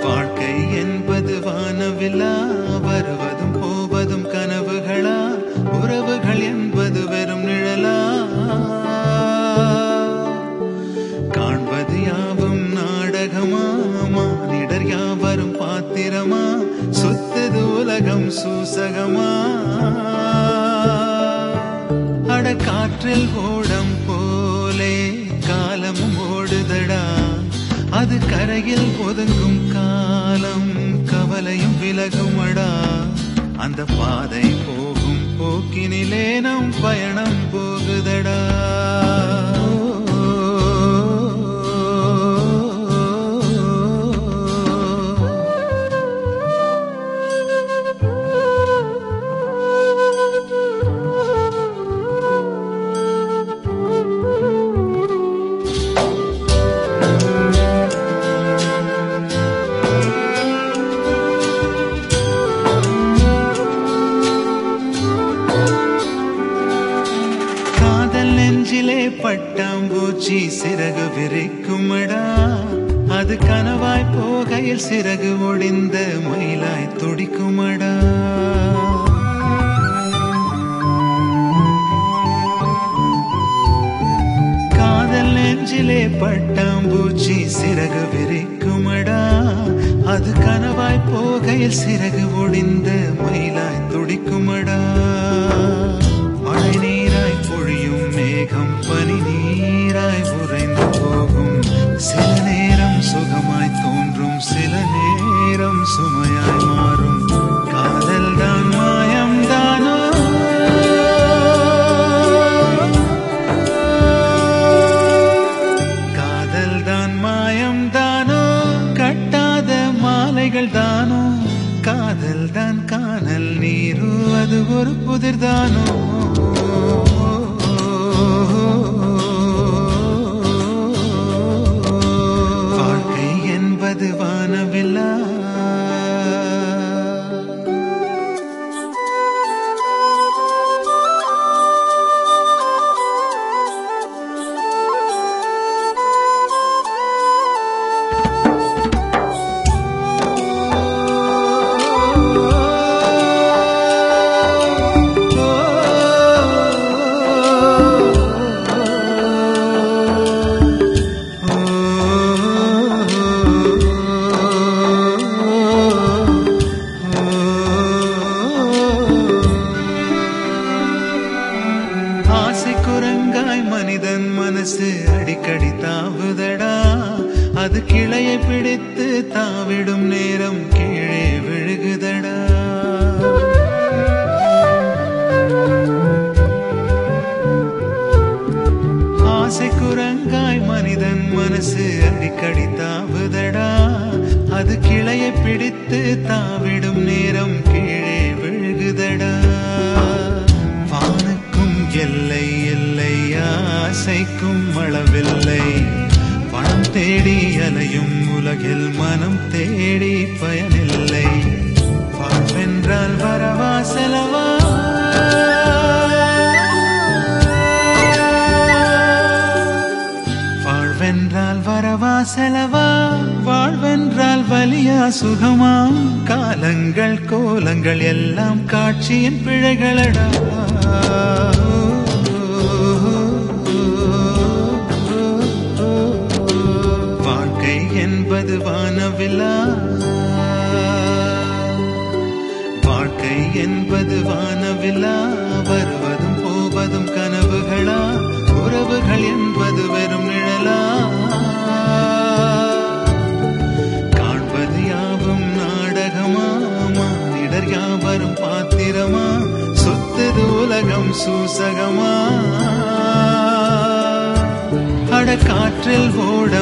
வாழ்க்கை என்பது வானவில்லா, வருவதும் போவதும் கனவுகளா, உறவுகள் என்பது வெறும் நிழலா, காண்பது யாவும் நாடகமா, மானிடர் யாவரும் பாத்திரமா, சுத்தது உலகம் சூசகமா, அடக்காற்றில் ஓடம் போலே காலமும் ஓடுதடா, அது கரையில் ஒதுங்கும் காலம் கவலையும் விலகுமடா, அந்த பாதை போகும் போக்கினிலே நம் பயணம் போகுதடா. பட்டாம்பூச்சி சிறகு விரிக்குமடா, அது கனவாய் போகையில் சிறகு ஒடிந்த மயிலாய் துடிக்குமடா, காதல் நெஞ்சிலே பட்டாம்பூச்சி சிறகு விரிக்குமடா, அது கனவாய் போகையில் சிறகு ஒடிந்த மயிலாய் துடிக்குமடா, மழை நீராய் பொழியும் மேகம் பனி நீராய் உறைந்து போகும், சில நேரம் சுகமாய் தோன்றும் சில நேரம் சுமையாய் மாறும், காதல் தான் மாயம் தானோ, காதல் தான் மாயம் தானோ, கட்டாத மாலைகள் தானோ, காதல் தான் காணல் நீரு அது ஒரு புதிர்தானோ, வாழ்க்கை என்பது வானவில்லா. குரங்காய் மனிதன் மனசு அடிக்கடி தாவுதடா, அது கிளையை பிடித்து தாவிடும் நேரம் கீழே விழுகுதடா, ஆசை குரங்காய் மனிதன் மனசு அடிக்கடி தாவுதடா, அது கிளையை பிடித்து தாவிடும் நேரம் கீழே விழுகுதடா, வானுக்கும் எல்லை இல்லை ஆசைக்கும் அளவில்லை, பணம் தேடி அலையும் உலகில் மனம் தேடி பயனில்லை, வாழ்வென்றால் வரவா செலவா, வாழ்வென்றால் வரவா செலவா, வாழ்வென்றால் வலியா சுகமா, காலங்கள் கோலங்கள் எல்லாம் காட்சியின் பிழைகளடா, வாழ்க்கை என்பது வானவில்லா, வாழ்க்கை என்பது வானவில்லா, வருவதும் போவதும் கனவுகளா, உறவுகள் என்பது வெறும் நிழலா, காண்பது யாவும் நாடகமா, மானிடர் யாவரும் பாத்திரமா, சுத்தது உலகம் சூசகமா, அடக்காற்றில் ஓட